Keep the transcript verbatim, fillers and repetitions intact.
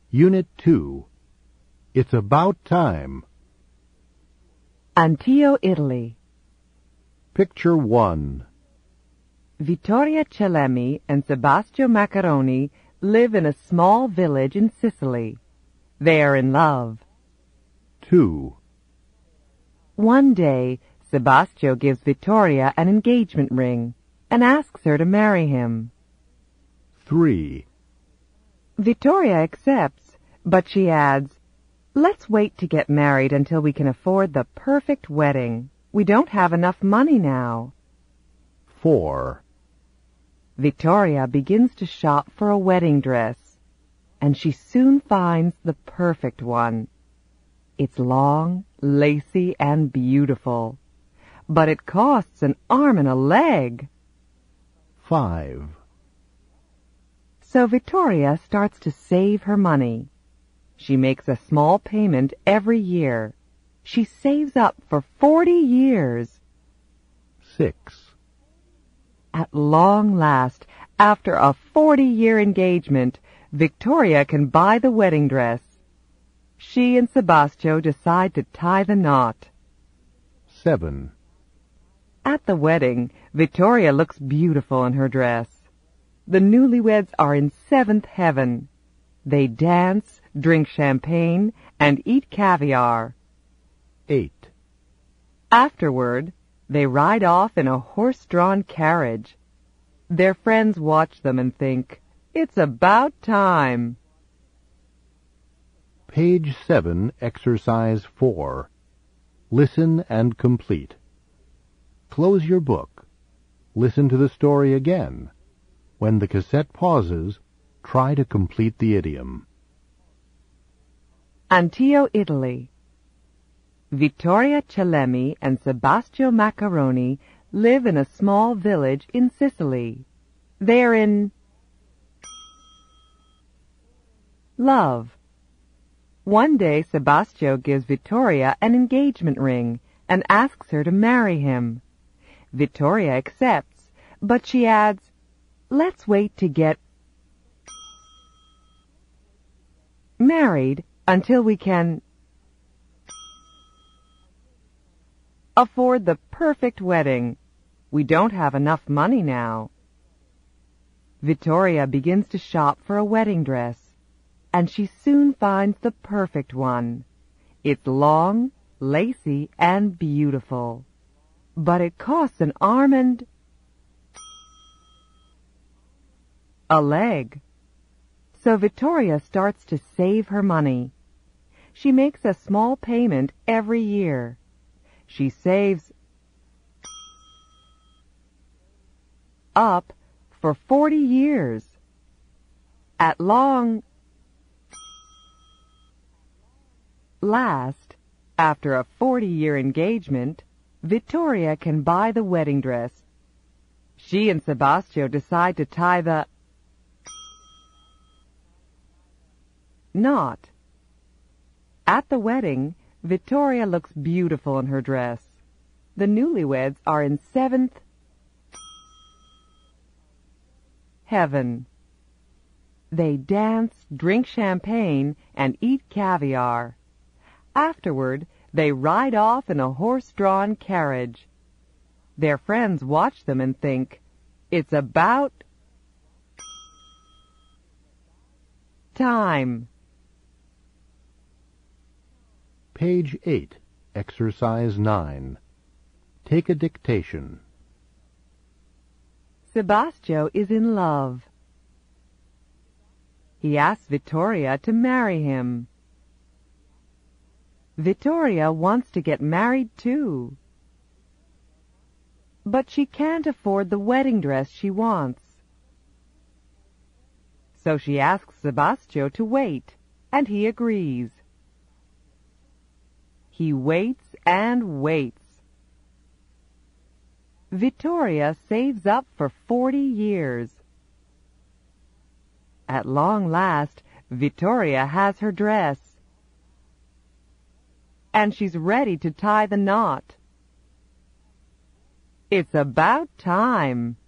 Unit two. It's About Time. Antio, Italy. Picture one. Vittoria Celemi and Sebastio Maccaroni live in a small village in Sicily. They are in love. Two. One day, Sebastio gives Vittoria an engagement ring and asks her to marry him. Three. Vittoria accepts, but she adds, "Let's wait to get married until we can afford the perfect wedding. We don't have enough money now." Four. Vittoria begins to shop for a wedding dress, and she soon finds the perfect one. It's long, lacy, and beautiful, but it costs an arm and a leg. Five. So Vittoria starts to save her money. She makes a small payment every year. She saves up for forty years. Six. At long last, after a forty-year engagement, Vittoria can buy the wedding dress. She and Sebastio decide to tie the knot. Seven. At the wedding, Vittoria looks beautiful in her dress. The newlyweds are in seventh heaven. They dance, drink champagne, and eat caviar. Eight. Afterward, they ride off in a horse-drawn carriage. Their friends watch them and think, "It's about time." Page seven, Exercise four. Listen and complete. Close your book. Listen to the story again. When the cassette pauses, try to complete the idiom. Antio, Italy. Vittoria Celemi and Sebastio Maccaroni live in a small village in Sicily. They're in love. One day, Sebastio gives Vittoria an engagement ring and asks her to marry him. Vittoria accepts, but she adds, "Let's wait to get married until we can afford the perfect wedding. We don't have enough money now." Vittoria begins to shop for a wedding dress, and she soon finds the perfect one. It's long, lacy, and beautiful, but it costs an arm and a leg. So Vittoria starts to save her money. She makes a small payment every year. She saves up for forty years. At long last, after a forty-year engagement, Vittoria can buy the wedding dress. She and Sebastio decide to tie the knot. At the wedding, Vittoria looks beautiful in her dress. The newlyweds are in seventh heaven. They dance, drink champagne, and eat caviar. Afterward, they ride off in a horse-drawn carriage. Their friends watch them and think, "It's about time." Page eight, Exercise nine. Take a dictation. Sebastio is in love. He asks Vittoria to marry him. Vittoria wants to get married too, but she can't afford the wedding dress she wants. So she asks Sebastio to wait, and he agrees. He waits and waits. Vittoria saves up for forty years. At long last, Vittoria has her dress, and she's ready to tie the knot. It's about time.